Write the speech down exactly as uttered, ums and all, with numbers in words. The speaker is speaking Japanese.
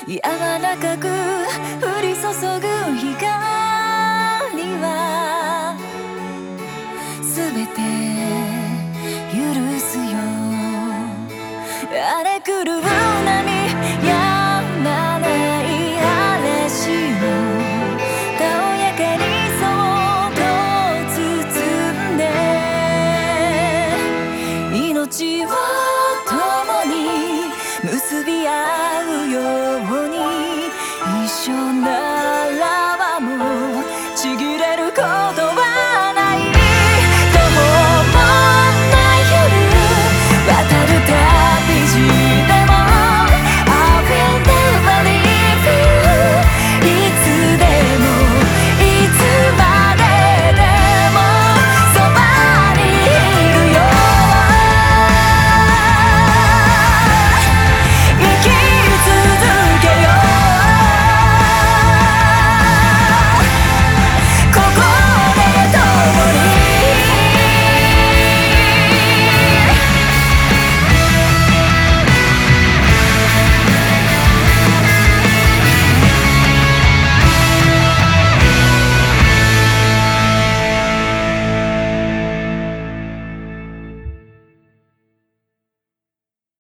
柔らかく降り注ぐ光は全て許すよ。荒れ狂う波やまない嵐をたおやかにそっと包んで、命を共に結び合うように一生